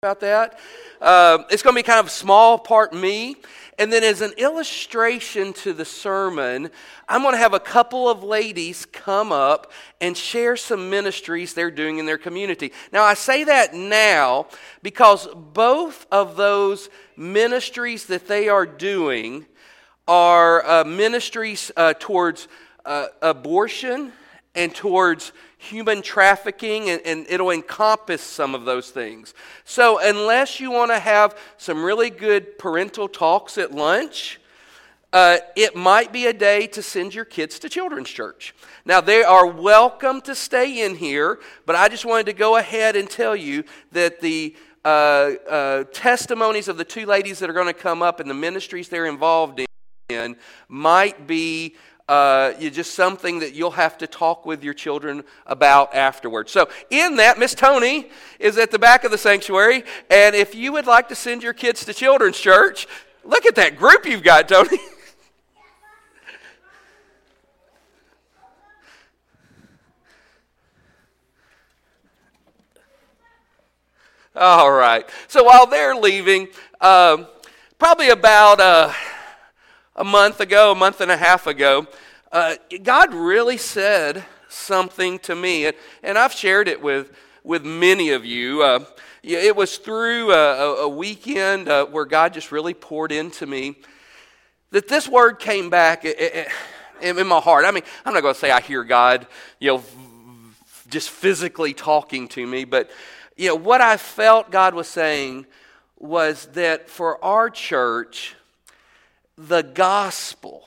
about that. It's going to be kind of small part me. And then as an illustration to the sermon, I'm going to have a couple of ladies come up and share some ministries they're doing in their community. Now, I say that now because both of those ministries that they are doing are ministries towards abortion and towards human trafficking, and it'll encompass some of those things. So unless you want to have some really good parental talks at lunch, it might be a day to send your kids to children's church. Now, they are welcome to stay in here, but I just wanted to go ahead and tell you that the testimonies of the two ladies that are going to come up and the ministries they're involved in might be just something that you'll have to talk with your children about afterwards. So in that, Miss Tony is at the back of the sanctuary, and if you would like to send your kids to children's church, look at that group you've got, Tony. All right. So while they're leaving, probably about a month and a half ago, God really said something to me, and I've shared it with many of you. It was through a weekend where God just really poured into me that this word came back in my heart. I mean, I'm not going to say I hear God, just physically talking to me, but what I felt God was saying was that for our church, the gospel,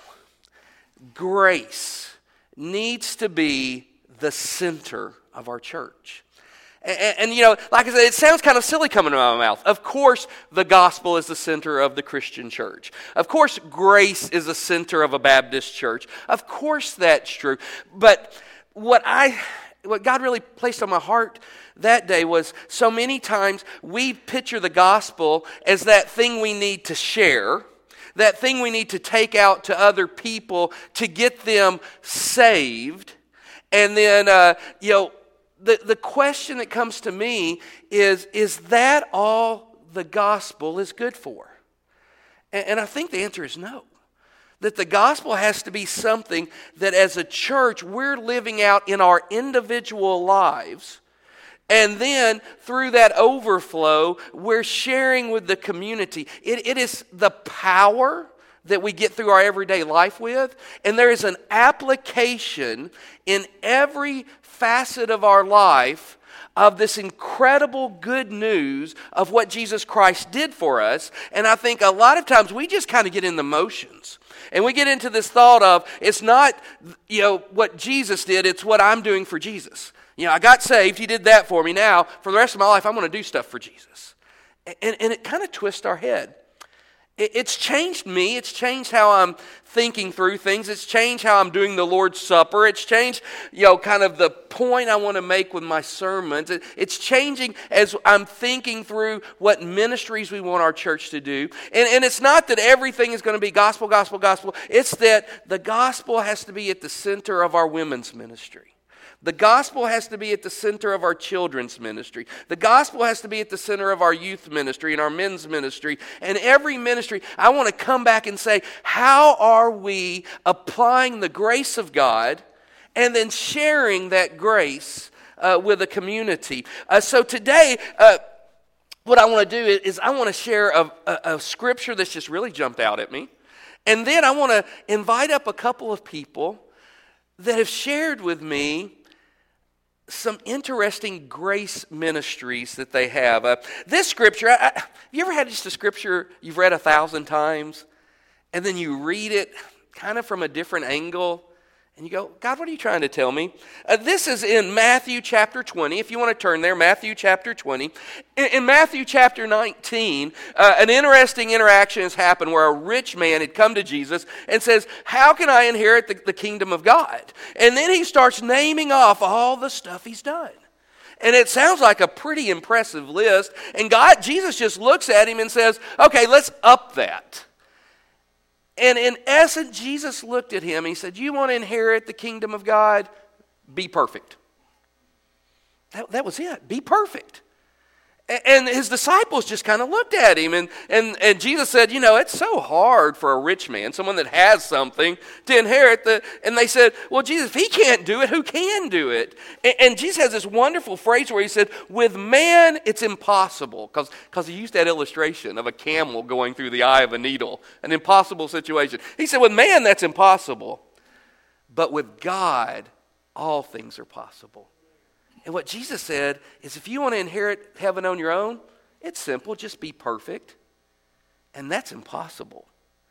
grace, needs to be the center of our church. And like I said, it sounds kind of silly coming out of my mouth. Of course, the gospel is the center of the Christian church. Of course, grace is the center of a Baptist church. Of course, that's true. But what God really placed on my heart that day was so many times we picture the gospel as that thing we need to share, that thing we need to take out to other people to get them saved. And then, the question that comes to me is that all the gospel is good for? And I think the answer is no. That the gospel has to be something that as a church we're living out in our individual lives. And then through that overflow, we're sharing with the community. It is the power that we get through our everyday life with. And there is an application in every facet of our life of this incredible good news of what Jesus Christ did for us. And I think a lot of times we just kind of get in the motions. And we get into this thought of, it's not what Jesus did, it's what I'm doing for Jesus. I got saved, he did that for me. Now, for the rest of my life, I'm going to do stuff for Jesus. And it kind of twists our head. It's changed me. It's changed how I'm thinking through things. It's changed how I'm doing the Lord's Supper. It's changed, kind of the point I want to make with my sermons. It's changing as I'm thinking through what ministries we want our church to do. And it's not that everything is going to be gospel, gospel, gospel. It's that the gospel has to be at the center of our women's ministry. The gospel has to be at the center of our children's ministry. The gospel has to be at the center of our youth ministry and our men's ministry. And every ministry, I want to come back and say, how are we applying the grace of God and then sharing that grace with the community? So today, what I want to do is I want to share a scripture that's just really jumped out at me. And then I want to invite up a couple of people that have shared with me some interesting grace ministries that they have. This scripture, have you ever had just a scripture you've read 1,000 times, and then you read it kind of from a different angle, and you go, God, what are you trying to tell me? This is in Matthew chapter 20. If you want to turn there, Matthew chapter 20. In Matthew chapter 19, an interesting interaction has happened where a rich man had come to Jesus and says, how can I inherit the kingdom of God? And then he starts naming off all the stuff he's done. And it sounds like a pretty impressive list. And Jesus just looks at him and says, okay, let's up that. And in essence, Jesus looked at him and he said, you want to inherit the kingdom of God? Be perfect. That was it. Be perfect. And his disciples just kind of looked at him, and Jesus said, it's so hard for a rich man, someone that has something, to inherit and they said, well, Jesus, if he can't do it, who can do it? And Jesus has this wonderful phrase where he said, with man, it's impossible, because he used that illustration of a camel going through the eye of a needle, an impossible situation. He said, with man, that's impossible, but with God, all things are possible. And what Jesus said is, if you want to inherit heaven on your own, it's simple, just be perfect. And that's impossible.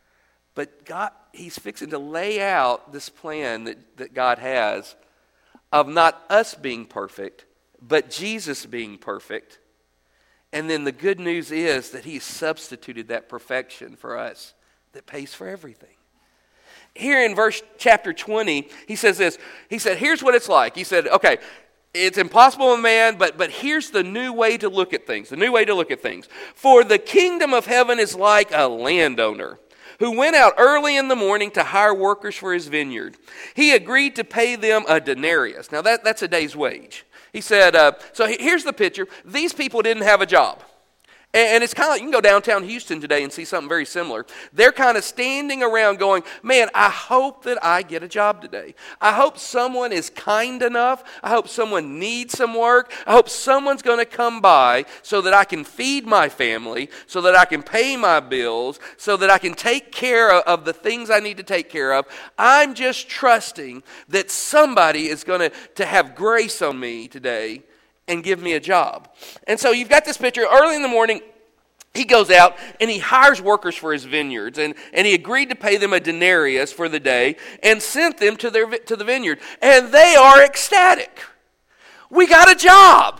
But God, he's fixing to lay out this plan that God has of not us being perfect, but Jesus being perfect. And then the good news is that he substituted that perfection for us that pays for everything. Here in chapter 20, he says this. He said, here's what it's like. He said, okay, it's impossible with man, but here's the new way to look at things. The new way to look at things. For the kingdom of heaven is like a landowner who went out early in the morning to hire workers for his vineyard. He agreed to pay them a denarius. Now that's a day's wage. He said, so here's the picture. These people didn't have a job. And it's kind of like, you can go downtown Houston today and see something very similar. They're kind of standing around going, man, I hope that I get a job today. I hope someone is kind enough. I hope someone needs some work. I hope someone's going to come by so that I can feed my family, so that I can pay my bills, so that I can take care of the things I need to take care of. I'm just trusting that somebody is going to have grace on me today and give me a job. And so you've got this picture. Early in the morning, he goes out and he hires workers for his vineyards, and he agreed to pay them a denarius for the day and sent them to the vineyard. And they are ecstatic. We got a job.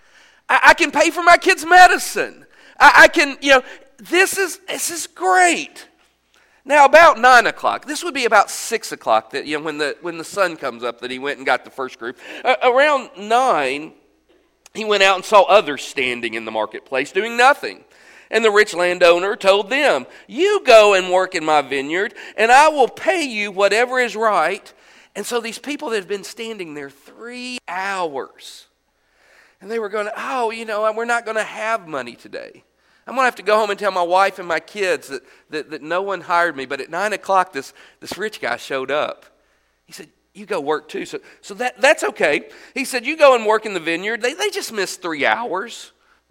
I can pay for my kids' medicine. I can, this is great. Now, about 9 o'clock, this would be about 6 o'clock, that when the sun comes up, that he went and got the first group. Around 9, he went out and saw others standing in the marketplace doing nothing. And the rich landowner told them, you go and work in my vineyard, and I will pay you whatever is right. And so these people that have been standing there 3 hours, and they were going, we're not going to have money today. I'm going to have to go home and tell my wife and my kids that no one hired me. But at 9 o'clock, this rich guy showed up. He said, you go work too. So that's okay. He said, you go and work in the vineyard. They just missed 3 hours.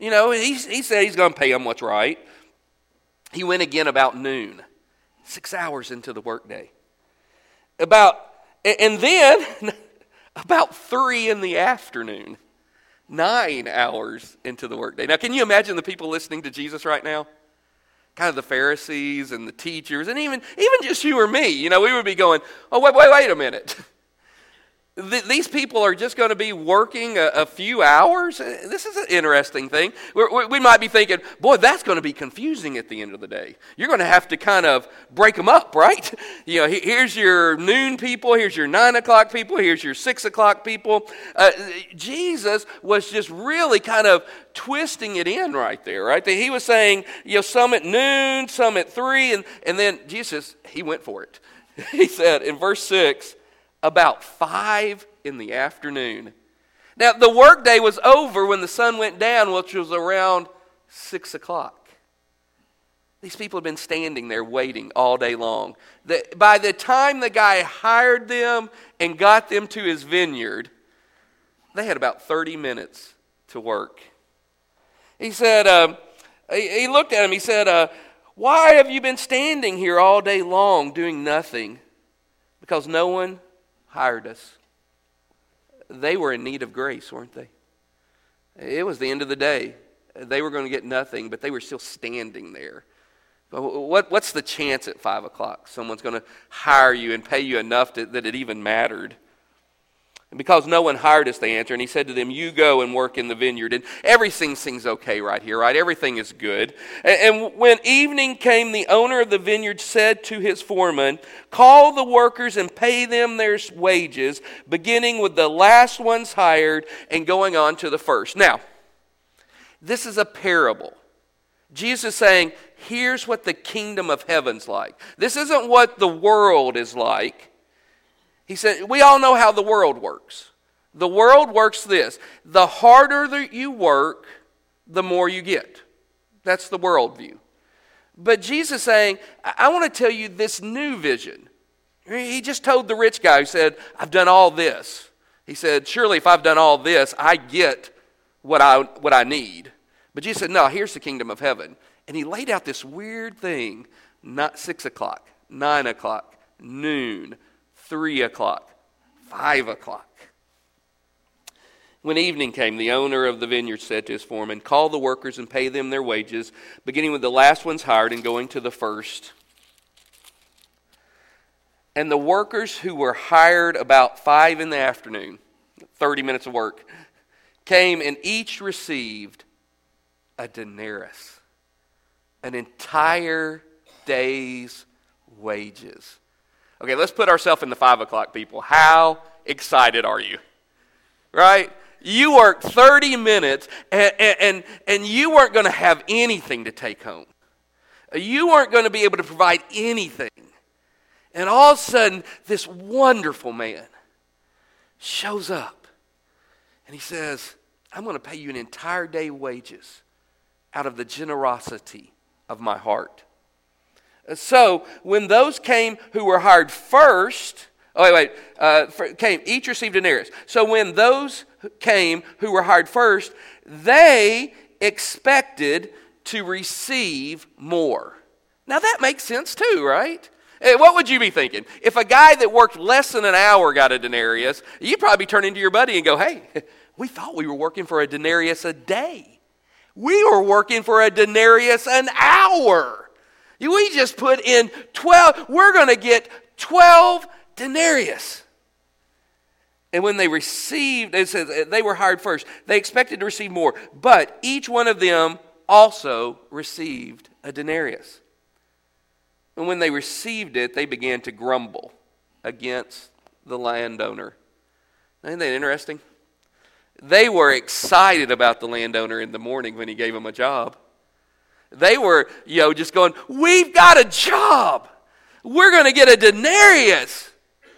He said he's going to pay them what's right. He went again about noon, 6 hours into the workday. And then about 3 in the afternoon, 9 hours into the workday. Now, can you imagine the people listening to Jesus right now? Kind of the Pharisees and the teachers, and even just you or me. We would be going, oh, wait a minute. These people are just going to be working a few hours? This is an interesting thing. We might be thinking, boy, that's going to be confusing at the end of the day. You're going to have to kind of break them up, right? Here's your noon people, here's your 9 o'clock people, here's your 6 o'clock people. Jesus was just really kind of twisting it in right there, right? He was saying, some at noon, some at 3, and then Jesus, he went for it. He said in verse 6, about 5 in the afternoon. Now, the workday was over when the sun went down, which was around 6 o'clock. These people had been standing there waiting all day long. By the time the guy hired them and got them to his vineyard, they had about 30 minutes to work. He said, he looked at him, he said, why have you been standing here all day long doing nothing? Because no one hired us. They were in need of grace, weren't they? It was the end of the day. They were going to get nothing, but they were still standing there. What's the chance at 5 o'clock someone's going to hire you and pay you enough that it even mattered? And because no one hired us, they answered, and he said to them, you go and work in the vineyard. And everything seems okay right here, right? Everything is good. And when evening came, the owner of the vineyard said to his foreman, call the workers and pay them their wages, beginning with the last ones hired and going on to the first. Now, this is a parable. Jesus is saying, here's what the kingdom of heaven's like. This isn't what the world is like. He said, we all know how the world works. The world works this. The harder that you work, the more you get. That's the worldview. But Jesus is saying, I want to tell you this new vision. He just told the rich guy who said, I've done all this. He said, surely if I've done all this, I get what I need. But Jesus said, no, here's the kingdom of heaven. And he laid out this weird thing, not 6 o'clock, 9 o'clock, noon, 3 o'clock, 5 o'clock. When evening came, the owner of the vineyard said to his foreman, call the workers and pay them their wages, beginning with the last ones hired and going to the first. And the workers who were hired about 5 in the afternoon, 30 minutes of work, came and each received a denarius, an entire day's wages. Okay, let's put ourselves in the 5 o'clock people. How excited are you? Right? You worked 30 minutes and you weren't going to have anything to take home. You weren't going to be able to provide anything. And all of a sudden, this wonderful man shows up. And he says, I'm going to pay you an entire day wages out of the generosity of my heart. So, when those came who were hired first, came, each received a denarius. So when those came who were hired first, they expected to receive more. Now that makes sense too, right? What would you be thinking? If a guy that worked less than an hour got a denarius, you'd probably turn into your buddy and go, hey, we thought we were working for a denarius a day. We were working for a denarius an hour. We just put in 12. We're going to get 12 denarius. And when they received, it says they were hired first. They expected to receive more, but each one of them also received a denarius. And when they received it, they began to grumble against the landowner. Isn't that interesting? They were excited about the landowner in the morning when he gave them a job. They were, just going, we've got a job. We're going to get a denarius.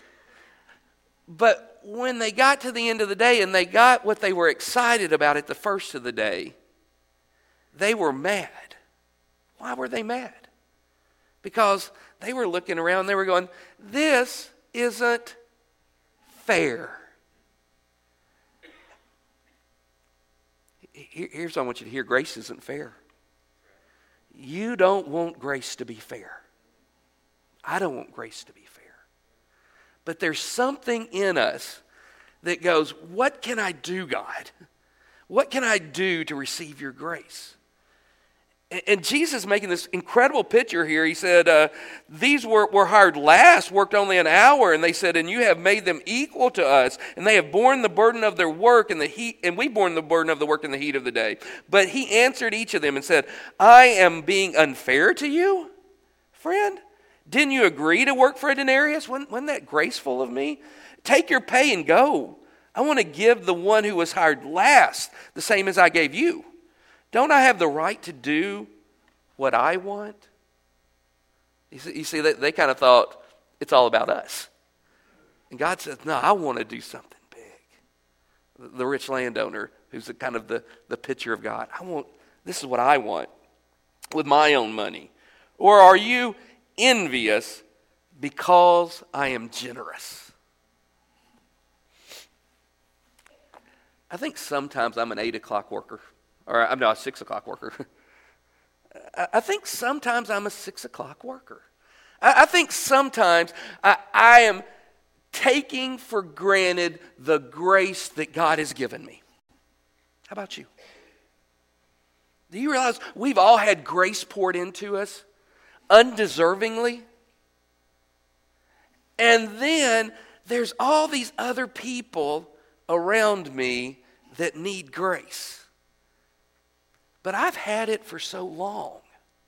But when they got to the end of the day and they got what they were excited about at the first of the day, they were mad. Why were they mad? Because they were looking around and they were going, this isn't fair. Here's what I want you to hear. Grace isn't fair. You don't want grace to be fair. I don't want grace to be fair. But there's something in us that goes, what can I do, God? What can I do to receive your grace? And Jesus is making this incredible picture here. He said, these were hired last, worked only an hour. And they said, and you have made them equal to us. And they have borne the burden of their work in the heat. And we borne the burden of the work in the heat of the day. But he answered each of them and said, I am being unfair to you, friend. Didn't you agree to work for a denarius? Wasn't that graceful of me? Take your pay and go. I want to give the one who was hired last the same as I gave you. Don't I have the right to do what I want? You see they kind of thought it's all about us. And God says, no, I want to do something big. The rich landowner, who's kind of the picture of God. This is what I want with my own money. Or are you envious because I am generous? I think sometimes I'm an 8 o'clock worker. Or I'm not a 6 o'clock worker. I think sometimes I'm a 6 o'clock worker. I think sometimes I am taking for granted the grace that God has given me. How about you? Do you realize we've all had grace poured into us undeservingly? And then there's all these other people around me that need grace. But I've had it for so long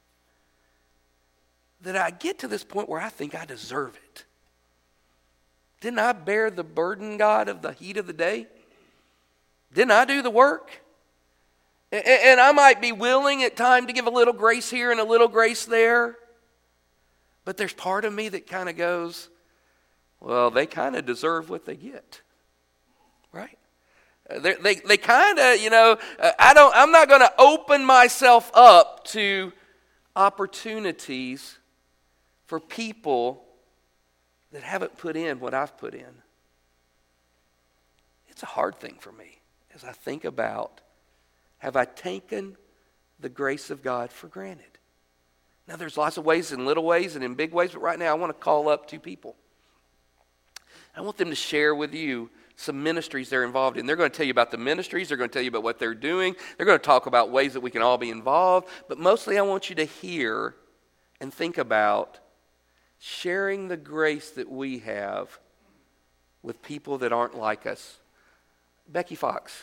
that I get to this point where I think I deserve it. Didn't I bear the burden, God, of the heat of the day? Didn't I do the work? And I might be willing at times to give a little grace here and a little grace there. But there's part of me that kind of goes, well, they kind of deserve what they get. Right? They kind of, I'm not going to open myself up to opportunities for people that haven't put in what I've put in. It's a hard thing for me as I think about, have I taken the grace of God for granted? Now, there's lots of ways, in little ways and in big ways, but right now I want to call up two people. I want them to share with you some ministries they're involved in. They're going to tell you about the ministries. They're going to tell you about what they're doing. They're going to talk about ways that we can all be involved. But mostly I want you to hear and think about sharing the grace that we have with people that aren't like us. Becky Fox.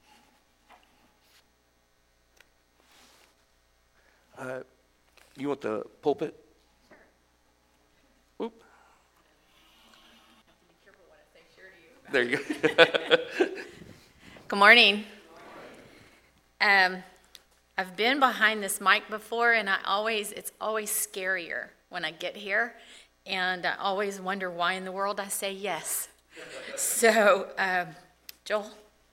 You want the pulpit? Sure. Oop. There you go. Good morning. I've been behind this mic before, and it's always scarier when I get here, and I always wonder why in the world I say yes. So, Joel.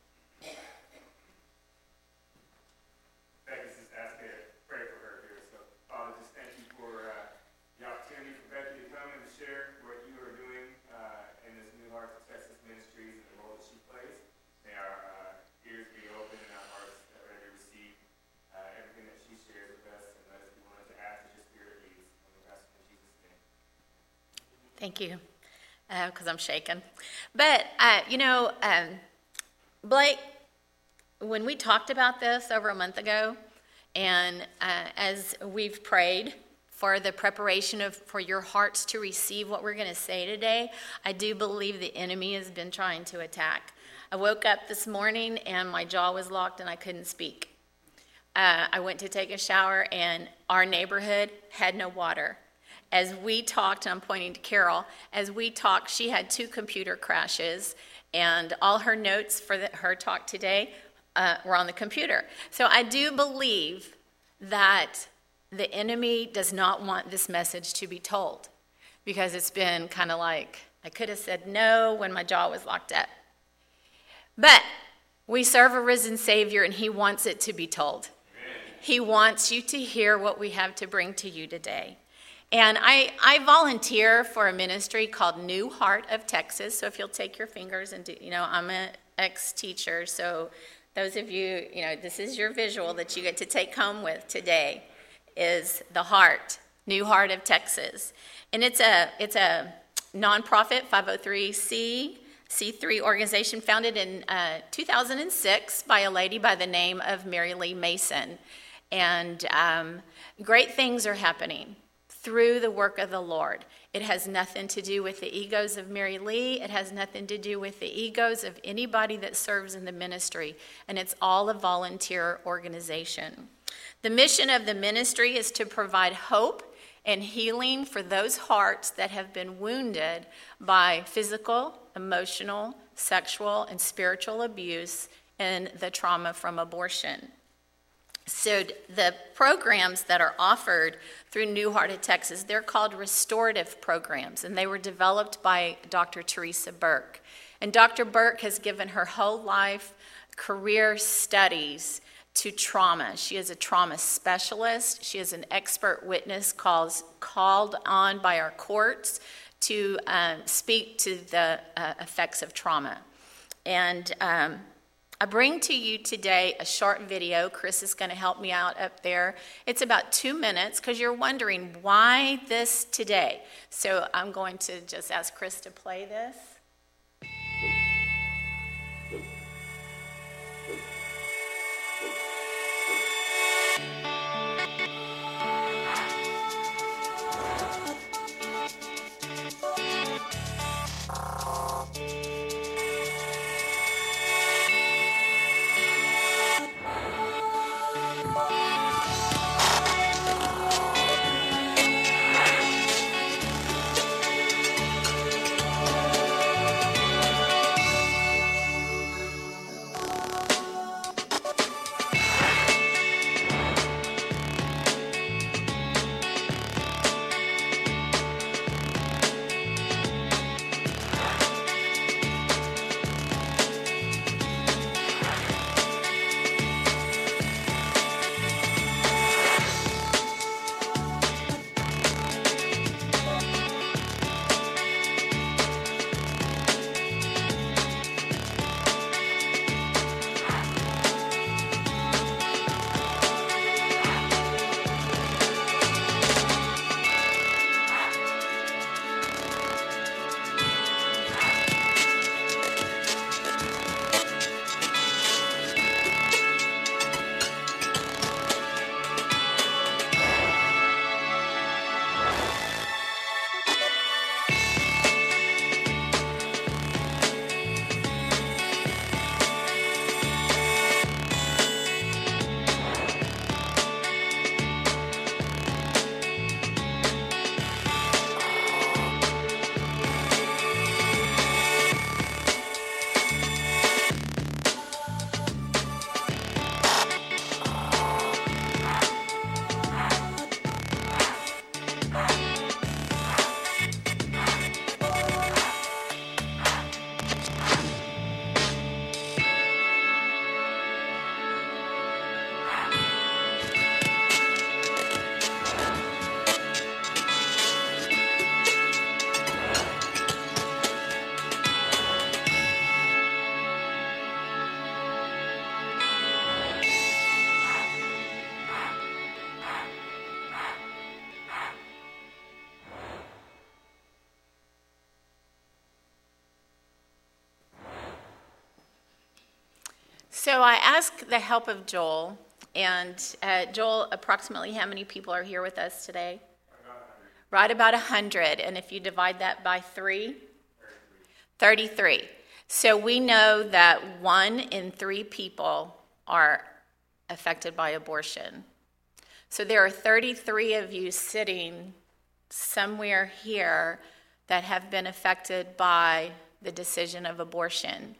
Thank you, because I'm shaking. But, Blake, when we talked about this over a month ago, and as we've prayed for the preparation for your hearts to receive what we're going to say today, I do believe the enemy has been trying to attack. I woke up this morning, and my jaw was locked, and I couldn't speak. I went to take a shower, and our neighborhood had no water. As we talked, and I'm pointing to Carol, as we talked, she had 2 computer crashes, and all her notes for her talk today were on the computer. So I do believe that the enemy does not want this message to be told, because it's been kind of like, I could have said no when my jaw was locked up. But we serve a risen Savior, and he wants it to be told. He wants you to hear what we have to bring to you today. And I volunteer for a ministry called New Heart of Texas. So if you'll take your fingers and do, I'm an ex-teacher. So those of you, this is your visual that you get to take home with today, is the Heart, New Heart of Texas. And it's a nonprofit 503c3 organization founded in 2006 by a lady by the name of Mary Lee Mason. And great things are happening through the work of the Lord. It has nothing to do with the egos of Mary Lee. It has nothing to do with the egos of anybody that serves in the ministry. And it's all a volunteer organization. The mission of the ministry is to provide hope and healing for those hearts that have been wounded by physical, emotional, sexual, and spiritual abuse and the trauma from abortion. So the programs that are offered through New Heart of Texas, they're called restorative programs, and they were developed by Dr. Teresa Burke. And Dr. Burke has given her whole life career studies to trauma. She is a trauma specialist. She is an expert witness called on by our courts to speak to the effects of trauma. And I bring to you today a short video. Chris is going to help me out up there. It's about 2 minutes because you're wondering why this today. So I'm going to just ask Chris to play this. So I asked the help of Joel, and Joel, approximately how many people are here with us today? Right about 100, and if you divide that by 3? 33. So we know that 1 in 3 people are affected by abortion. So there are 33 of you sitting somewhere here that have been affected by the decision of abortion.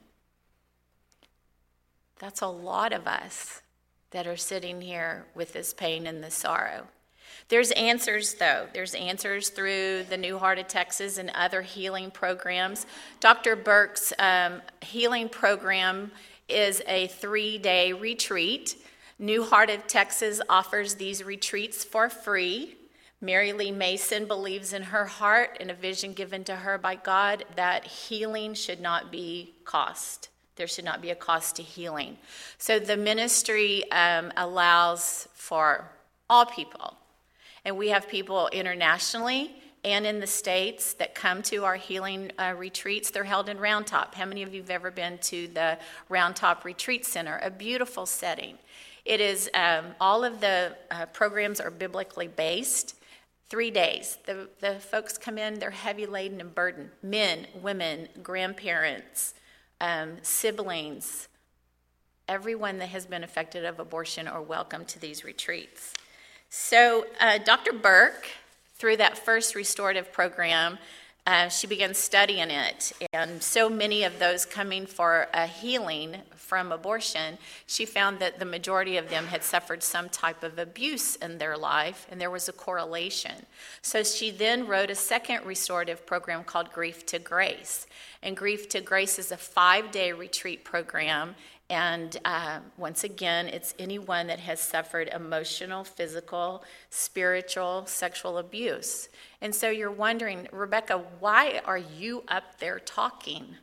That's a lot of us that are sitting here with this pain and this sorrow. There's answers, though. There's answers through the New Heart of Texas and other healing programs. Dr. Burke's healing program is a 3-day retreat. New Heart of Texas offers these retreats for free. Mary Lee Mason believes in her heart and a vision given to her by God that healing should not be cost. There should not be a cost to healing. So the ministry allows for all people. And we have people internationally and in the States that come to our healing retreats. They're held in Round Top. How many of you have ever been to the Round Top Retreat Center? A beautiful setting. It is, all of the programs are biblically based. 3 days. The folks come in, they're heavy laden and burdened. Men, women, grandparents, siblings, everyone that has been affected of abortion are welcome to these retreats. So Dr. Burke, through that first restorative program, she began studying it. And so many of those coming for a healing from abortion, she found that the majority of them had suffered some type of abuse in their life, and there was a correlation. So she then wrote a second restorative program called Grief to Grace. And Grief to Grace is a 5-day retreat program. And once again, it's anyone that has suffered emotional, physical, spiritual, sexual abuse. And so you're wondering, Rebecca, why are you up there talking?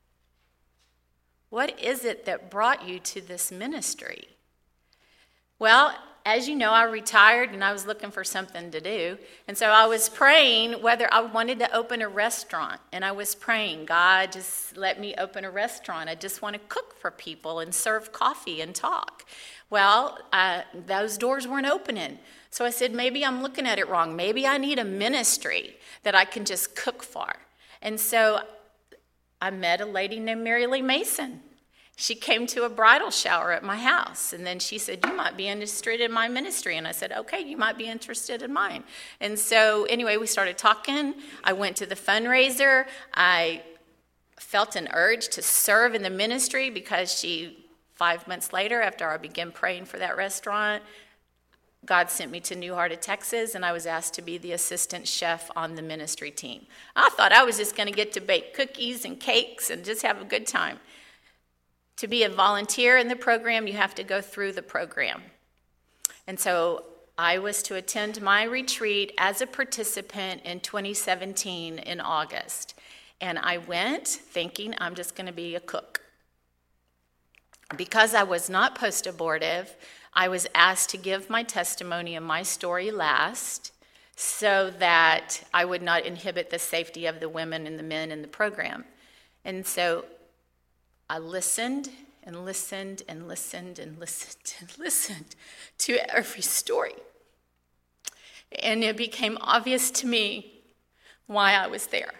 What is it that brought you to this ministry? Well, as you know, I retired and I was looking for something to do. And so I was praying whether I wanted to open a restaurant. And I was praying, God, just let me open a restaurant. I just want to cook for people and serve coffee and talk. Well, those doors weren't opening. So I said, maybe I'm looking at it wrong. Maybe I need a ministry that I can just cook for. And so I met a lady named Mary Lee Mason. She came to a bridal shower at my house, and then she said, you might be interested in my ministry. And I said, okay, you might be interested in mine. And so anyway, we started talking. I went to the fundraiser. I felt an urge to serve in the ministry because 5 months later, after I began praying for that restaurant, God sent me to New Heart of Texas, and I was asked to be the assistant chef on the ministry team. I thought I was just going to get to bake cookies and cakes and just have a good time. To be a volunteer in the program, you have to go through the program. And so I was to attend my retreat as a participant in 2017 in August. And I went thinking I'm just going to be a cook. Because I was not post-abortive, I was asked to give my testimony and my story last so that I would not inhibit the safety of the women and the men in the program. And so I listened and listened and listened and listened and listened to every story. And it became obvious to me why I was there.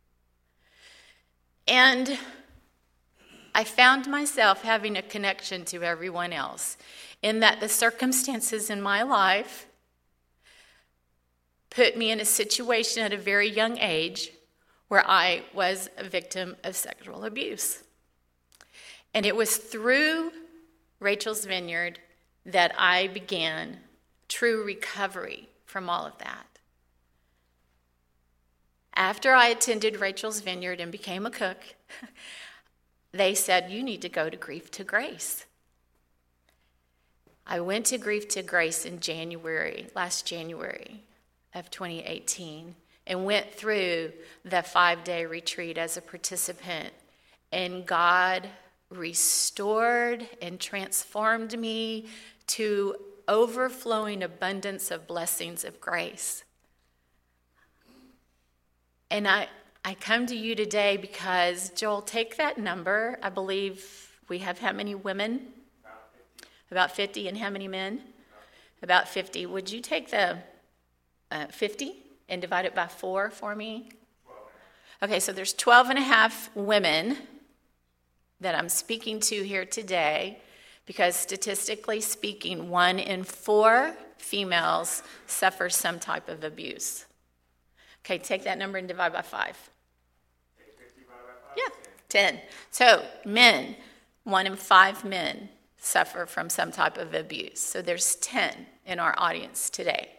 And I found myself having a connection to everyone else in that the circumstances in my life put me in a situation at a very young age where I was a victim of sexual abuse. And it was through Rachel's Vineyard that I began true recovery from all of that. After I attended Rachel's Vineyard and became a cook, they said, you need to go to Grief to Grace. I went to Grief to Grace in last January of 2018, and went through the 5-day retreat as a participant. And God restored and transformed me to overflowing abundance of blessings of grace. And I come to you today because, Joel, take that number. I believe We have how many women? About 50. And how many men? About 50. Would you take the 50 and divide it by 4 for me? Okay, so there's 12 and a half women that I'm speaking to here today, because statistically speaking, 1 in 4 females suffer some type of abuse. Okay, take that number and divide by 5. Yeah, 10. So men, 1 in 5 men suffer from some type of abuse. So there's 10 in our audience today.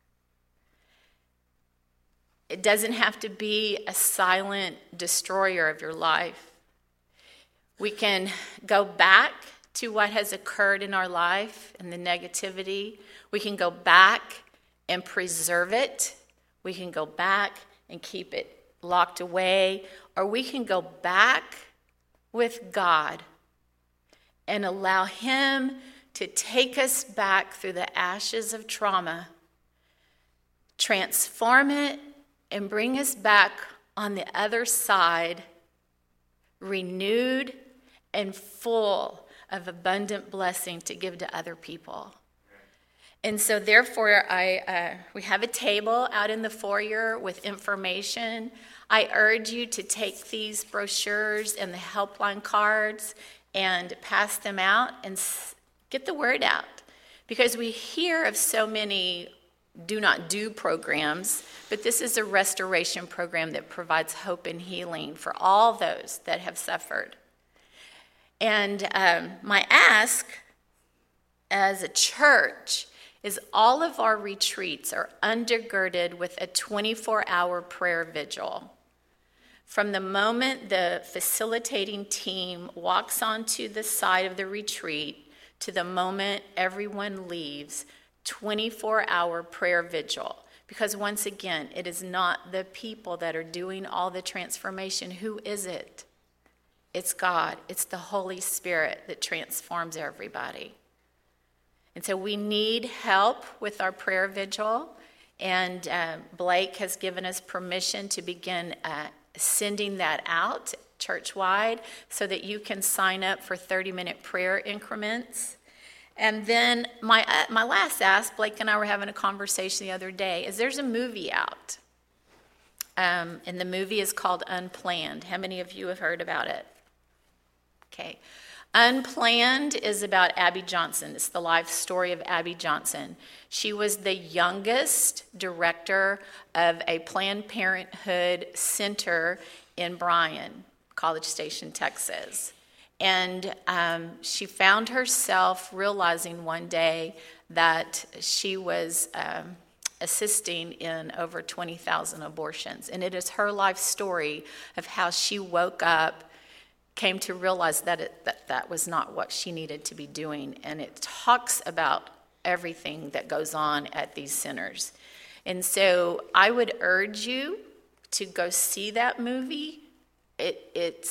It doesn't have to be a silent destroyer of your life. We can go back to what has occurred in our life and the negativity. We can go back and preserve it. We can go back and keep it locked away. Or we can go back with God and allow Him to take us back through the ashes of trauma, transform it, and bring us back on the other side, renewed and full of abundant blessing to give to other people. And so therefore, we have a table out in the foyer with information. I urge you to take these brochures and the helpline cards and pass them out and get the word out. Because we hear of so many do not do programs, but this is a restoration program that provides hope and healing for all those that have suffered. And my ask as a church is all of our retreats are undergirded with a 24-hour prayer vigil. From the moment the facilitating team walks onto the site of the retreat to the moment everyone leaves, 24-hour prayer vigil. Because once again, it is not the people that are doing all the transformation. Who is it? It's God. It's the Holy Spirit that transforms everybody. And so we need help with our prayer vigil. And Blake has given us permission to begin sending that out church-wide so that you can sign up for 30-minute prayer increments. And then my last ask, Blake and I were having a conversation the other day, is there's a movie out. And the movie is called Unplanned. How many of you have heard about it? Okay. Unplanned is about Abby Johnson. It's the life story of Abby Johnson. She was the youngest director of a Planned Parenthood center in Bryan, College Station, Texas. And she found herself realizing one day that she was assisting in over 20,000 abortions. And it is her life story of how she woke up, came to realize that that was not what she needed to be doing. And it talks about everything that goes on at these centers. And so I would urge you to go see that movie. It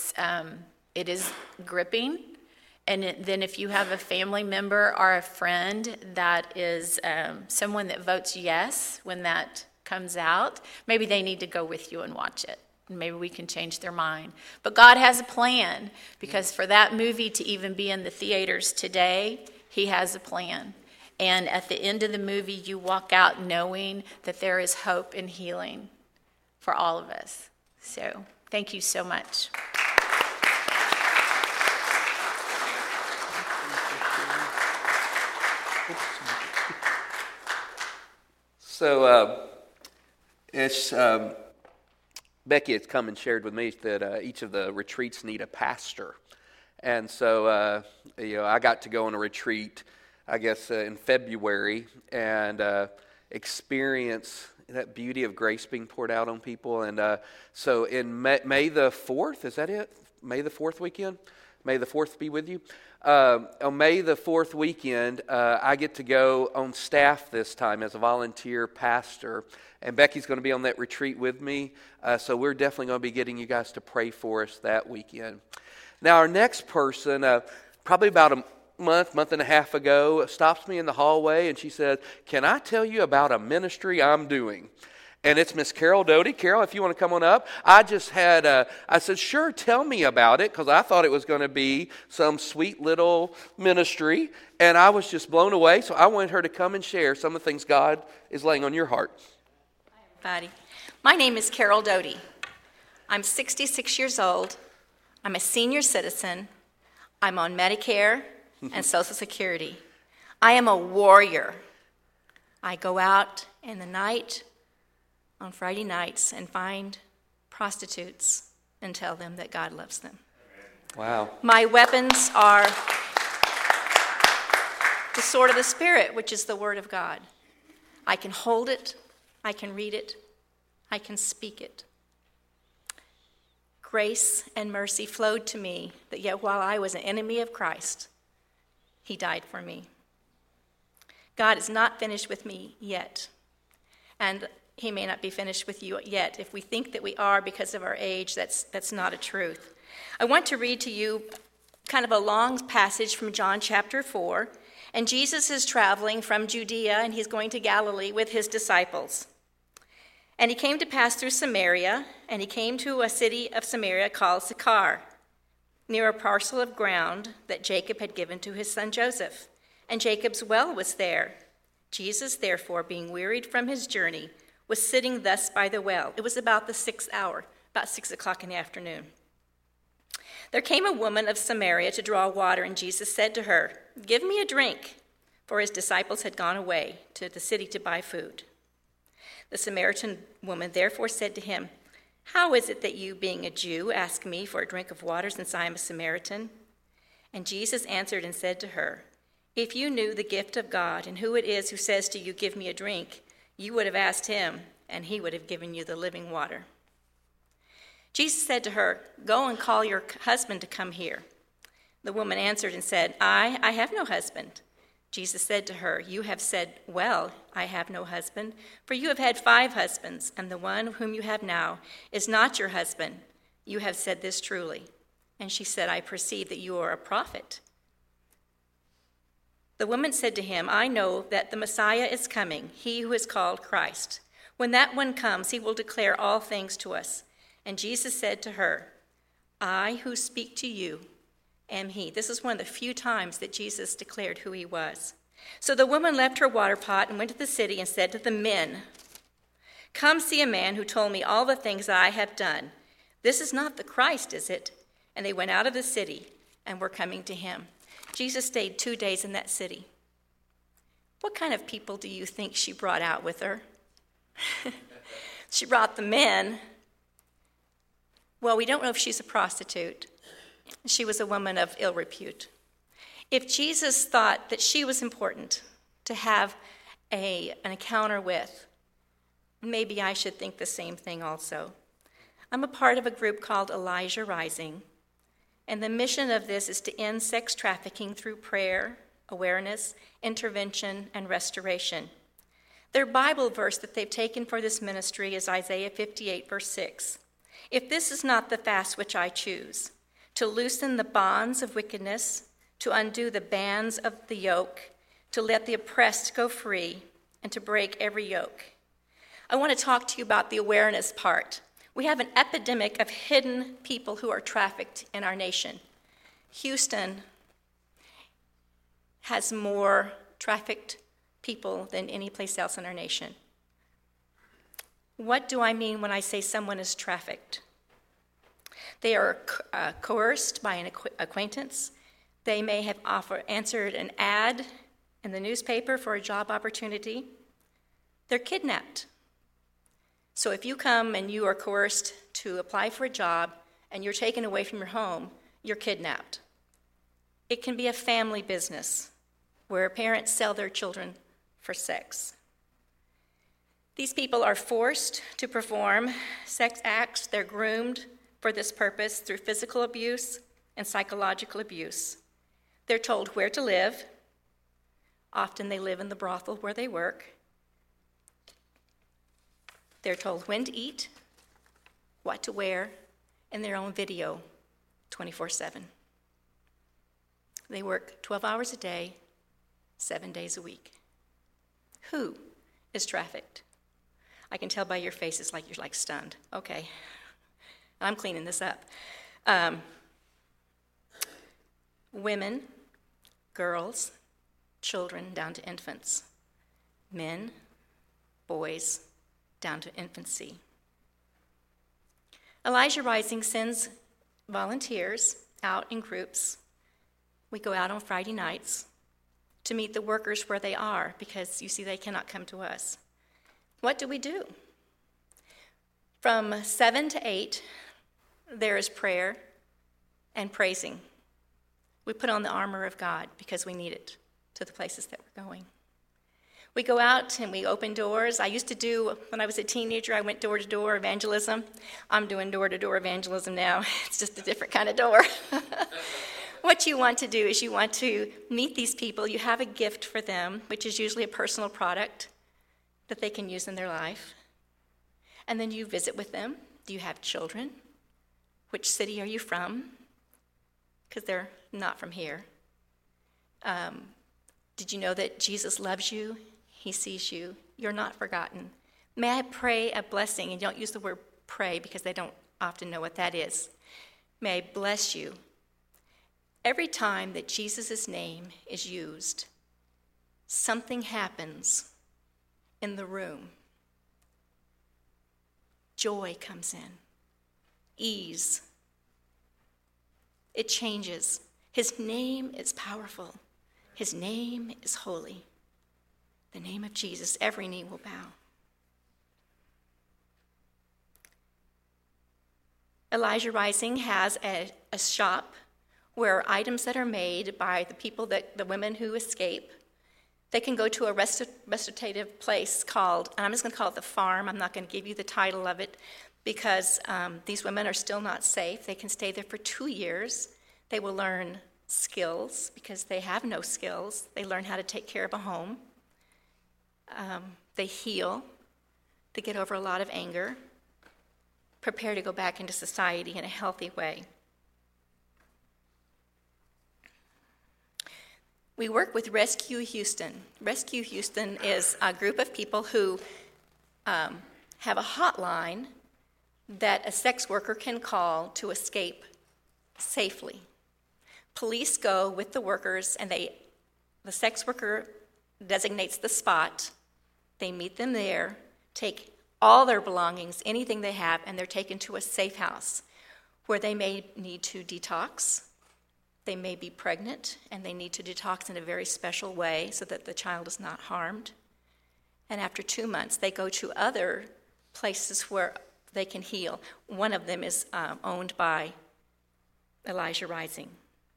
is gripping. And then if you have a family member or a friend that is someone that votes yes when that comes out, maybe they need to go with you and watch it. And maybe we can change their mind. But God has a plan, because for that movie to even be in the theaters today, He has a plan. And at the end of the movie, you walk out knowing that there is hope and healing for all of us. So thank you so much. So Becky has come and shared with me that each of the retreats need a pastor. And so, I got to go on a retreat, I guess, in February and experience that beauty of grace being poured out on people. And so in May the 4th, is that it? May the 4th weekend? May the 4th be with you. On May the 4th weekend, I get to go on staff this time as a volunteer pastor. And Becky's going to be on that retreat with me. So we're definitely going to be getting you guys to pray for us that weekend. Now, our next person, probably about a month and a half ago, stops me in the hallway and she said, "Can I tell you about a ministry I'm doing?" And it's Miss Carol Doty. Carol, if you want to come on up. I said, sure, tell me about it, because I thought it was going to be some sweet little ministry. And I was just blown away. So I wanted her to come and share some of the things God is laying on your heart. Hi, everybody. My name is Carol Doty. I'm 66 years old. I'm a senior citizen. I'm on Medicare and Social Security. I am a warrior. I go out in the night, on Friday nights, and find prostitutes and tell them that God loves them. Wow. My weapons are the sword of the Spirit, which is the Word of God. I can hold it, I can read it, I can speak it. Grace and mercy flowed to me, that yet while I was an enemy of Christ, he died for me. God is not finished with me yet. And he may not be finished with you yet. If we think that we are because of our age, that's not a truth. I want to read to you kind of a long passage from John chapter 4. And Jesus is traveling from Judea, and he's going to Galilee with his disciples. And he came to pass through Samaria, and he came to a city of Samaria called Sychar, near a parcel of ground that Jacob had given to his son Joseph. And Jacob's well was there. Jesus, therefore, being wearied from his journey, was sitting thus by the well. It was about the 6th hour, about 6 o'clock in the afternoon. There came a woman of Samaria to draw water, and Jesus said to her, "Give me a drink," for his disciples had gone away to the city to buy food. The Samaritan woman therefore said to him, "How is it that you, being a Jew, ask me for a drink of water since I am a Samaritan?" And Jesus answered and said to her, "If you knew the gift of God and who it is who says to you, 'Give me a drink,' you would have asked him, and he would have given you the living water." Jesus said to her, "Go and call your husband to come here." The woman answered and said, I have no husband." Jesus said to her, "You have said, 'Well, I have no husband,' for you have had 5 husbands, and the one whom you have now is not your husband. You have said this truly." And she said, "I perceive that you are a prophet." The woman said to him, "I know that the Messiah is coming, he who is called Christ. When that one comes, he will declare all things to us." And Jesus said to her, "I who speak to you am he." This is one of the few times that Jesus declared who he was. So the woman left her water pot and went to the city and said to the men, "Come see a man who told me all the things that I have done. This is not the Christ, is it?" And they went out of the city and were coming to him. Jesus stayed 2 days in that city. What kind of people do you think she brought out with her? She brought the men. Well, we don't know if she's a prostitute. She was a woman of ill repute. If Jesus thought that she was important to have an encounter with, maybe I should think the same thing also. I'm a part of a group called Elijah Rising, and the mission of this is to end sex trafficking through prayer, awareness, intervention, and restoration. Their Bible verse that they've taken for this ministry is Isaiah 58, verse 6. "If this is not the fast which I choose, to loosen the bonds of wickedness, to undo the bands of the yoke, to let the oppressed go free, and to break every yoke." I want to talk to you about the awareness part. We have an epidemic of hidden people who are trafficked in our nation. Houston has more trafficked people than any place else in our nation. What do I mean when I say someone is trafficked? They are coerced by an acquaintance. They may have answered an ad in the newspaper for a job opportunity. They're kidnapped. So if you come and you are coerced to apply for a job and you're taken away from your home, you're kidnapped. It can be a family business where parents sell their children for sex. These people are forced to perform sex acts. They're groomed for this purpose through physical abuse and psychological abuse. They're told where to live. Often they live in the brothel where they work. They're told when to eat, what to wear, and their own video 24/7. They work 12 hours a day, 7 days a week. Who is trafficked? I can tell by your faces like you're like stunned. Okay. I'm cleaning this up. Women, girls, children down to infants, men, boys down to infancy. Elijah Rising sends volunteers out in groups. We go out on Friday nights to meet the workers where they are because, you see, they cannot come to us. What do we do? From 7 to 8, there is prayer and praising. We put on the armor of God because we need it to the places that we're going. We go out and we open doors. I used to do, when I was a teenager, I went door-to-door evangelism. I'm doing door-to-door evangelism now. It's just a different kind of door. What you want to do is you want to meet these people. You have a gift for them, which is usually a personal product that they can use in their life. And then you visit with them. Do you have children? Which city are you from? Because they're not from here. Did you know that Jesus loves you? He sees you. You're not forgotten. May I pray a blessing? And don't use the word pray because they don't often know what that is. May I bless you. Every time that Jesus' name is used, something happens in the room. Joy comes in. Ease. It changes. His name is powerful. His name is holy. The name of Jesus, every knee will bow. Elijah Rising has a shop where items that are made by the people, the women who escape, they can go to a restorative place called, and I'm just going to call it the farm. I'm not going to give you the title of it because these women are still not safe. They can stay there for 2 years. They will learn skills because they have no skills. They learn how to take care of a home. They heal. They get over a lot of anger. Prepare to go back into society in a healthy way. We work with Rescue Houston. Rescue Houston is a group of people who have a hotline that a sex worker can call to escape safely. Police go with the workers, and the sex worker designates the spot. They meet them there, take all their belongings, anything they have, and they're taken to a safe house where they may need to detox. They may be pregnant, and they need to detox in a very special way so that the child is not harmed. And after 2 months, they go to other places where they can heal. One of them is owned by Elijah Rising.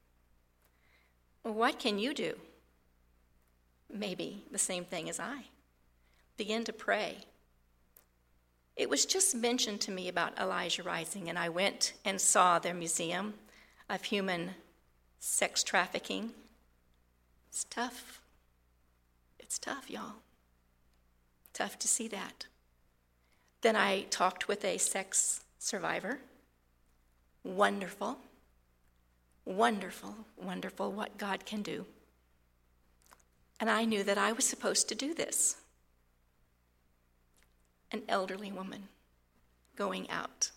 What can you do? Maybe the same thing as I. Begin to pray. It was just mentioned to me about Elijah Rising, and I went and saw their museum of human sex trafficking. It's tough. It's tough, y'all. Tough to see that. Then I talked with a sex survivor. Wonderful. Wonderful, wonderful what God can do. And I knew that I was supposed to do this. An elderly woman going out.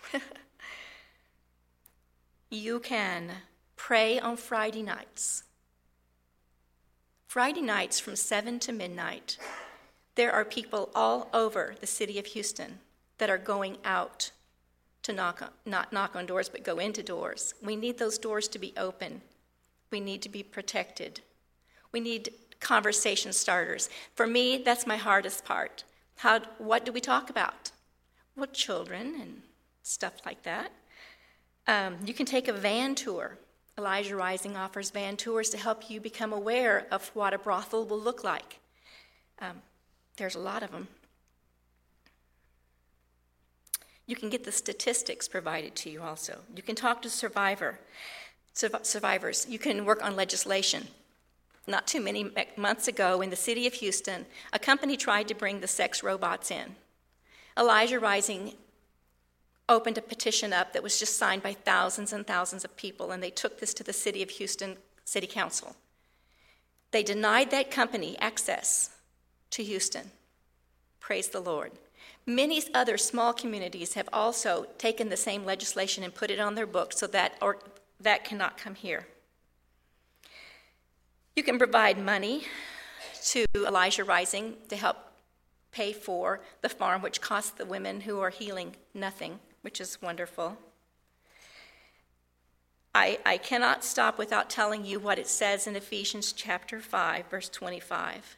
You can pray on Friday nights. Friday nights from 7 to midnight. There are people all over the city of Houston that are going out to not knock on doors, but go into doors. We need those doors to be open. We need to be protected. We need conversation starters. For me, that's my hardest part. What do we talk about? Well, children and stuff like that. You can take a van tour. Elijah Rising offers van tours to help you become aware of what a brothel will look like. There's a lot of them. You can get the statistics provided to you also. You can talk to survivors. You can work on legislation. Not too many months ago in the city of Houston, a company tried to bring the sex robots in. Elijah Rising opened a petition up that was just signed by thousands and thousands of people, and they took this to the city of Houston City Council. They denied that company access to Houston. Praise the Lord. Many other small communities have also taken the same legislation and put it on their books so that cannot come here. You can provide money to Elijah Rising to help pay for the farm, which costs the women who are healing nothing, which is wonderful. I cannot stop without telling you what it says in Ephesians chapter 5, verse 25.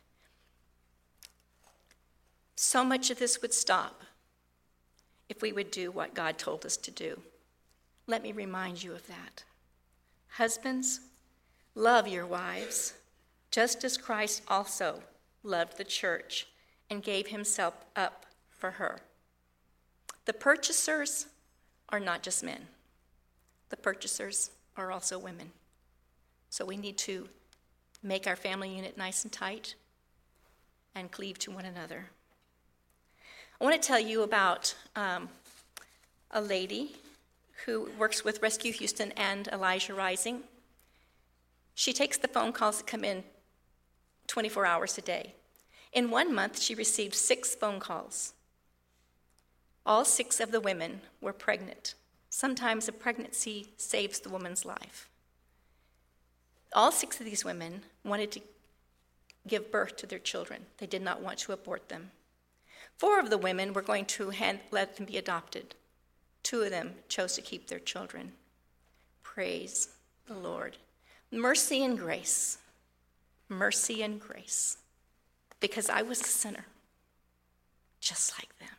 So much of this would stop if we would do what God told us to do. Let me remind you of that. Husbands, love your wives, just as Christ also loved the church and gave himself up for her. The purchasers are not just men. The purchasers are also women. So we need to make our family unit nice and tight and cleave to one another. I want to tell you about a lady who works with Rescue Houston and Elijah Rising. She takes the phone calls that come in 24 hours a day. In 1 month, she received 6 phone calls. All 6 of the women were pregnant. Sometimes a pregnancy saves the woman's life. All 6 of these women wanted to give birth to their children. They did not want to abort them. 4 of the women were going to let them be adopted. 2 of them chose to keep their children. Praise the Lord. Mercy and grace. Mercy and grace. Because I was a sinner, just like them.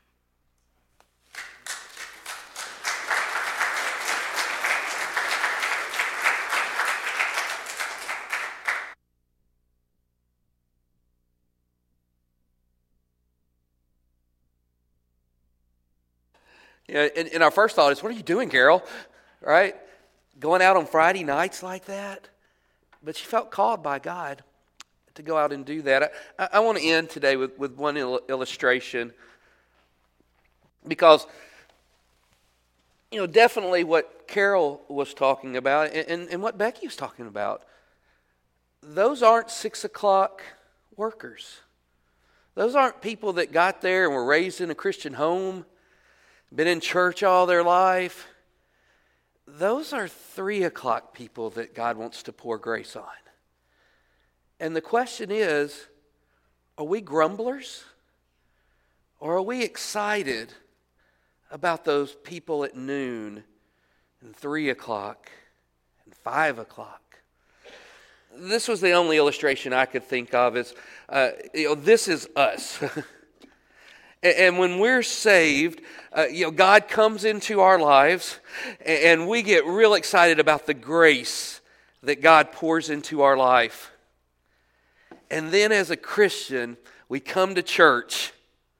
Yeah, and our first thought is, what are you doing, Carol? Right? Going out on Friday nights like that? But she felt called by God to go out and do that. I want to end today with one illustration, because, definitely what Carol was talking about and what Becky was talking about, those aren't 6 o'clock workers. Those aren't people that got there and were raised in a Christian home, been in church all their life. Those are 3 o'clock people that God wants to pour grace on. And the question is, are we grumblers? Or are we excited about those people at noon and 3 o'clock and 5 o'clock? This was the only illustration I could think of is, this is us. And when we're saved, God comes into our lives, and we get real excited about the grace that God pours into our life. And then as a Christian, we come to church,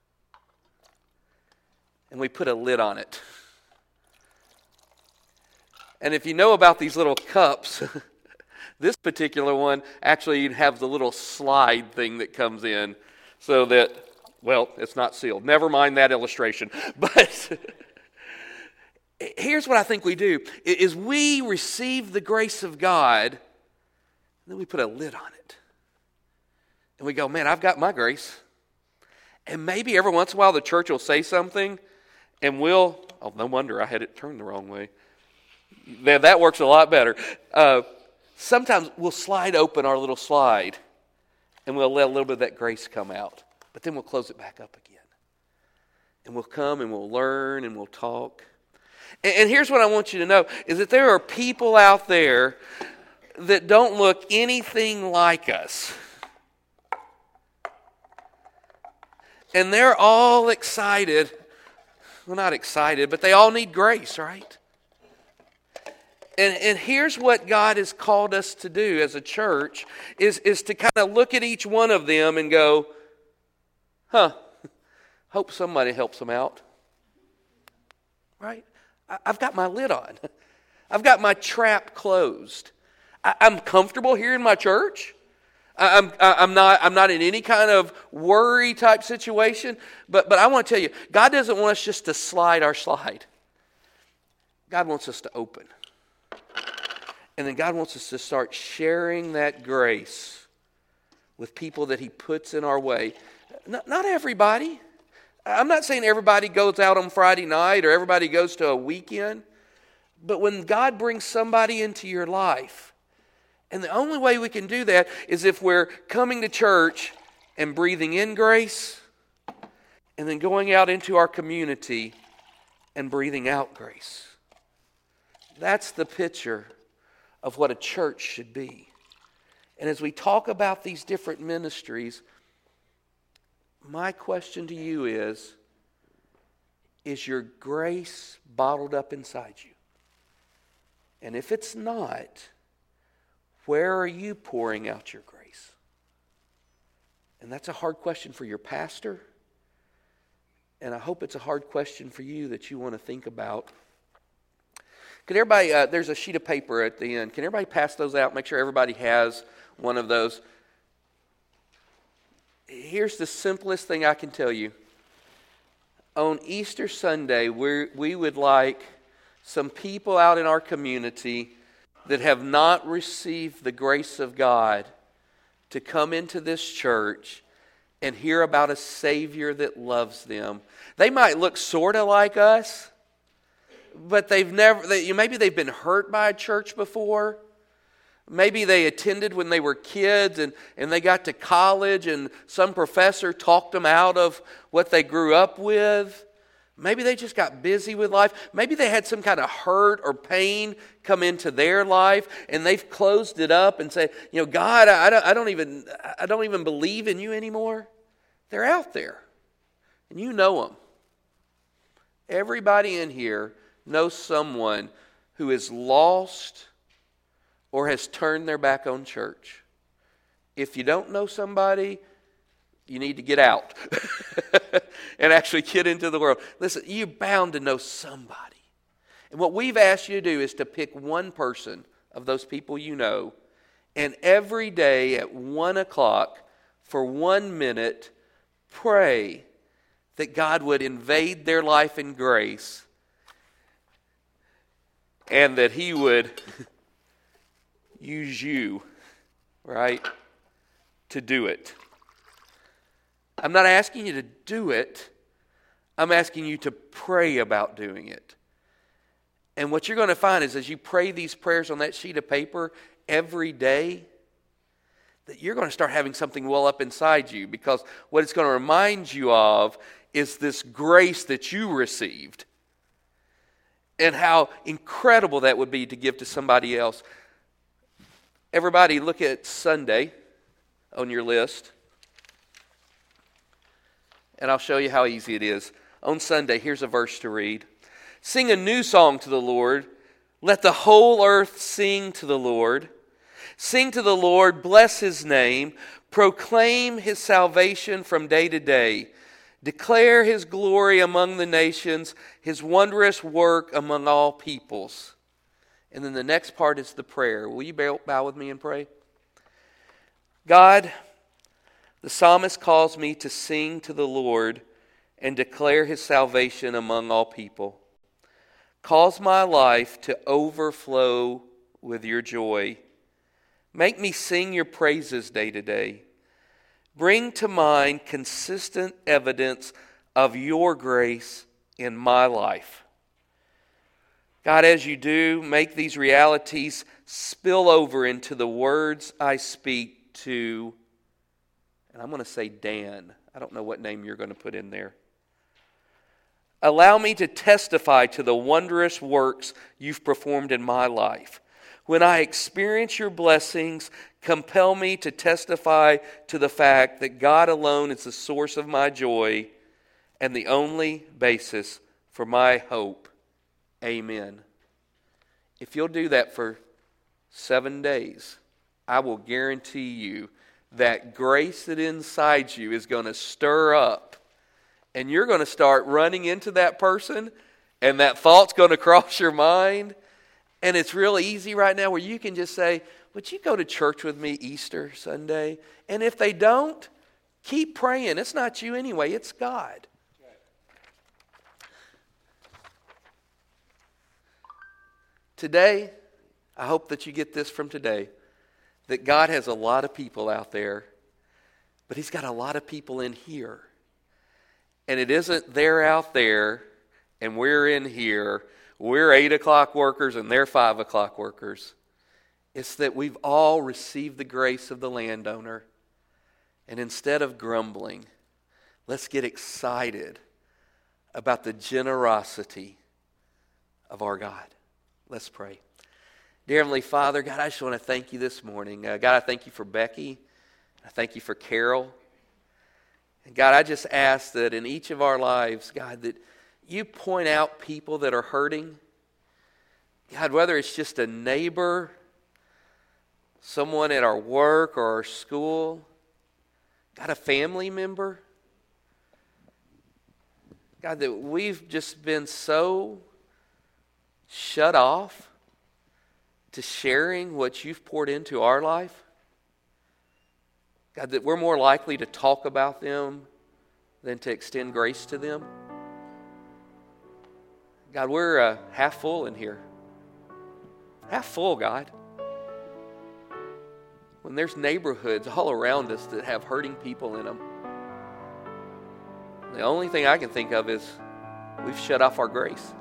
and we put a lid on it. And if you know about these little cups, this particular one actually has the little slide thing that comes in so that, well, it's not sealed. Never mind that illustration. But here's what I think we do, is we receive the grace of God, and then we put a lid on it. And we go, man, I've got my grace. And maybe every once in a while the church will say something, and no wonder I had it turned the wrong way. That works a lot better. Sometimes we'll slide open our little slide, and we'll let a little bit of that grace come out. But then we'll close it back up again. And we'll come and we'll learn and we'll talk. And here's what I want you to know, is that there are people out there that don't look anything like us. And they're all excited. Well, not excited, but they all need grace, right? And here's what God has called us to do as a church, is to kind of look at each one of them and go, hope somebody helps them out. Right? I've got my lid on. I've got my trap closed. I'm comfortable here in my church. I'm not in any kind of worry type situation. But I want to tell you, God doesn't want us just to slide our slide. God wants us to open. And then God wants us to start sharing that grace with people that He puts in our way. Not everybody. I'm not saying everybody goes out on Friday night or everybody goes to a weekend, but when God brings somebody into your life, and the only way we can do that is if we're coming to church and breathing in grace and then going out into our community and breathing out grace. That's the picture of what a church should be. And as we talk about these different ministries, my question to you is your grace bottled up inside you? And if it's not, where are you pouring out your grace? And that's a hard question for your pastor. And I hope it's a hard question for you that you want to think about. Can everybody, there's a sheet of paper at the end. Can everybody pass those out? Make sure everybody has one of those. Here's the simplest thing I can tell you. On Easter Sunday, we would like some people out in our community that have not received the grace of God to come into this church and hear about a Savior that loves them. They might look sort of like us, but maybe they've been hurt by a church before. Maybe they attended when they were kids and they got to college and some professor talked them out of what they grew up with. Maybe they just got busy with life. Maybe they had some kind of hurt or pain come into their life and they've closed it up and say, God, I don't even believe in you anymore. They're out there and you know them. Everybody in here knows someone who is lost or has turned their back on church. If you don't know somebody, you need to get out and actually get into the world. Listen, you're bound to know somebody. And what we've asked you to do is to pick one person of those people you know, and every day at 1 o'clock for 1 minute, pray that God would invade their life in grace and that He would use you, right, to do it. I'm not asking you to do it. I'm asking you to pray about doing it. And what you're going to find is as you pray these prayers on that sheet of paper every day, that you're going to start having something well up inside you, because what it's going to remind you of is this grace that you received and how incredible that would be to give to somebody else. Everybody look at Sunday on your list. And I'll show you how easy it is. On Sunday, here's a verse to read. Sing a new song to the Lord. Let the whole earth sing to the Lord. Sing to the Lord, bless His name. Proclaim His salvation from day to day. Declare His glory among the nations, His wondrous work among all peoples. And then the next part is the prayer. Will you bow with me and pray? God, the psalmist calls me to sing to the Lord and declare His salvation among all people. Cause my life to overflow with your joy. Make me sing your praises day to day. Bring to mind consistent evidence of your grace in my life. God, as you do, make these realities spill over into the words I speak to, and I'm going to say Dan. I don't know what name you're going to put in there. Allow me to testify to the wondrous works you've performed in my life. When I experience your blessings, compel me to testify to the fact that God alone is the source of my joy and the only basis for my hope. Amen. If you'll do that for 7 days, I will guarantee you that grace that inside you is going to stir up. And you're going to start running into that person, and that thought's going to cross your mind. And it's really easy right now where you can just say, would you go to church with me Easter Sunday? And if they don't, keep praying. It's not you anyway, it's God. Today, I hope that you get this from today, that God has a lot of people out there, but He's got a lot of people in here. And it isn't they're out there and we're in here. We're 8 o'clock workers and they're 5 o'clock workers. It's that we've all received the grace of the landowner. And instead of grumbling, let's get excited about the generosity of our God. Let's pray. Dear Heavenly Father, God, I just want to thank you this morning. God, I thank you for Becky. I thank you for Carol. And God, I just ask that in each of our lives, God, that you point out people that are hurting. God, whether it's just a neighbor, someone at our work or our school, God, a family member. God, that we've just been so shut off to sharing what you've poured into our life. God, that we're more likely to talk about them than to extend grace to them. God, we're half full in here. Half full, God. When there's neighborhoods all around us that have hurting people in them, the only thing I can think of is we've shut off our grace.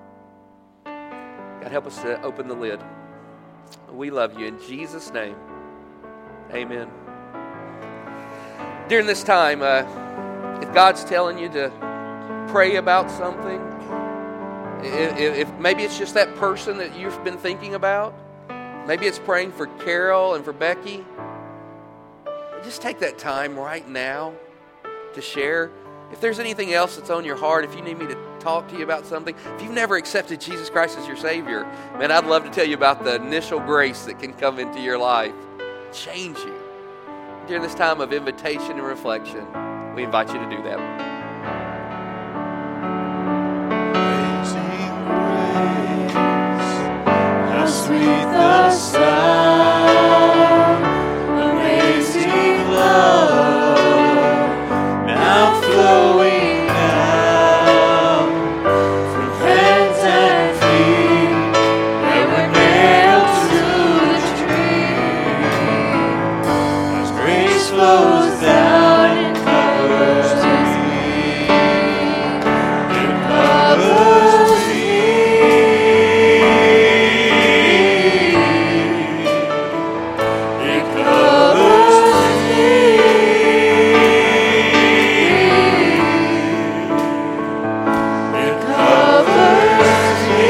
God, help us to open the lid. We love you. In Jesus' name, amen. During this time, if God's telling you to pray about something, if maybe it's just that person that you've been thinking about, maybe it's praying for Carol and for Becky, just take that time right now to share. If there's anything else that's on your heart, if you need me to talk to you about something, if you've never accepted Jesus Christ as your Savior, man, I'd love to tell you about the initial grace that can come into your life, change you. During this time of invitation and reflection, we invite you to do that. Amazing grace, how sweet the sound, amazing love, now flowing down from hands and feet that were nailed to the tree. As grace flows down and covers me, and covers me, it covers me, it covers me,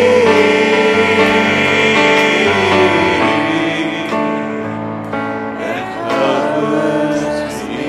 it covers me.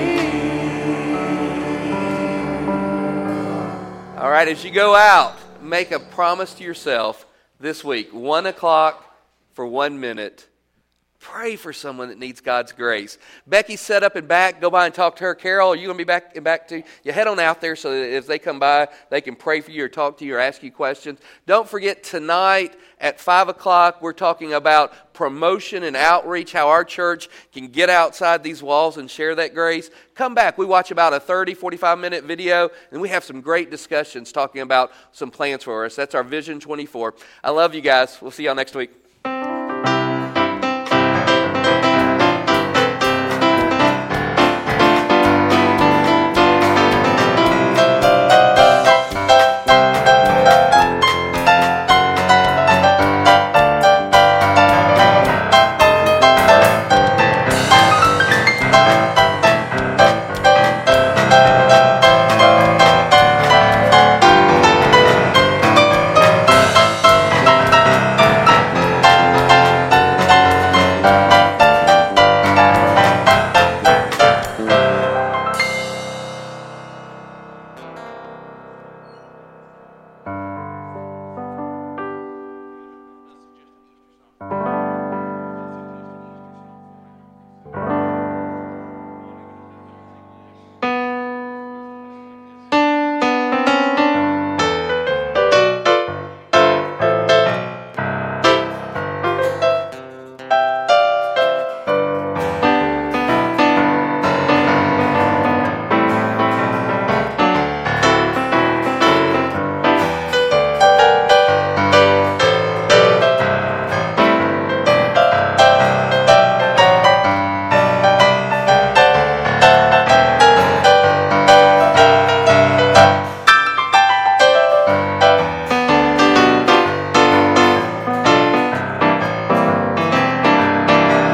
All right, as you go out, make a promise to yourself this week, 1 o'clock for 1 minute. Pray for someone that needs God's grace. Becky's set up and back. Go by and talk to her. Carol, are you going to be back and back too? You head on out there so that if they come by, they can pray for you or talk to you or ask you questions. Don't forget tonight at 5 o'clock, we're talking about promotion and outreach, how our church can get outside these walls and share that grace. Come back. We watch about a 30, 45-minute video, and we have some great discussions talking about some plans for us. That's our Vision 24. I love you guys. We'll see y'all next week.